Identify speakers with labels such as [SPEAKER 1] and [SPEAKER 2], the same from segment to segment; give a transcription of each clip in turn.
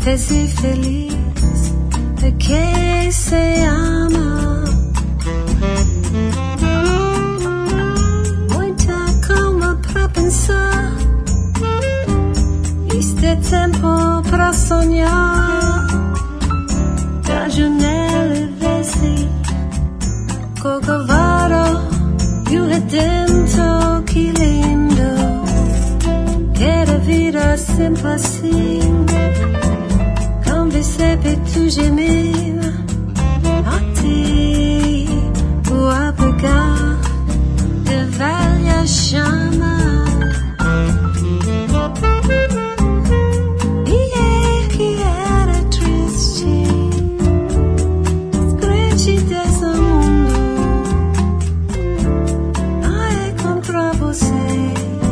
[SPEAKER 1] fezi feliz perché se ama. Muita calma pra pensar, isto é tempo pra sonhar. Da janela vê-se Corcovado e o Redento, que lindo. Era vida sempre assim, comme sempre tu gemais a ti, ou a pegar de velha chama. E que era triste, escrachidez ao mundo. Ai, contra você.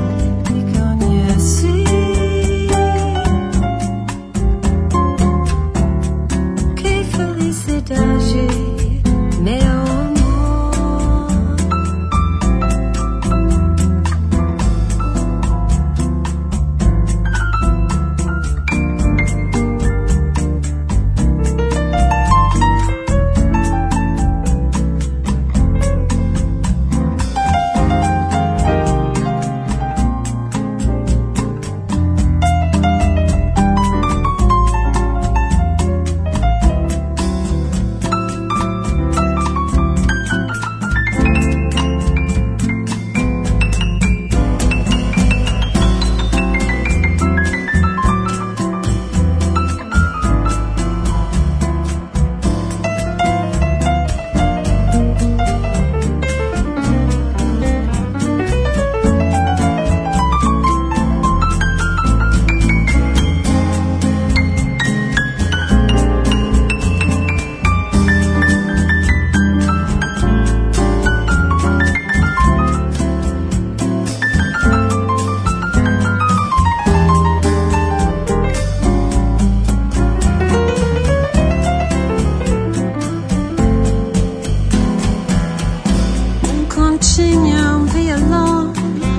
[SPEAKER 1] Tinha violão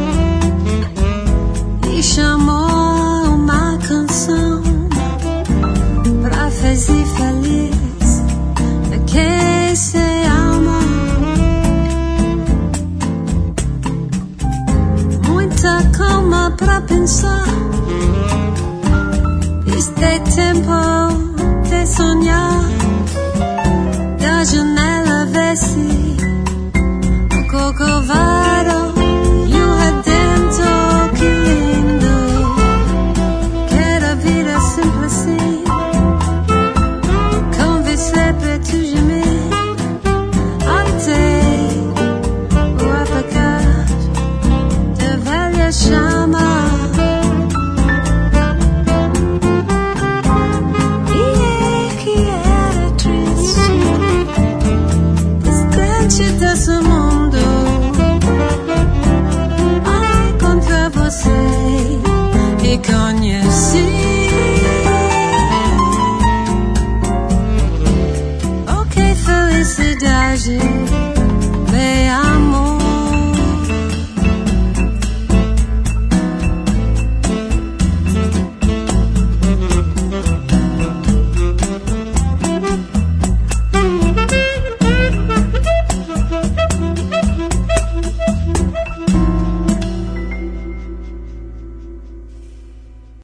[SPEAKER 1] e chamou uma canção pra fazer feliz quem se ama. Muita calma pra pensar, isto é tempo de sonhar. Da janela vê-se Corcovado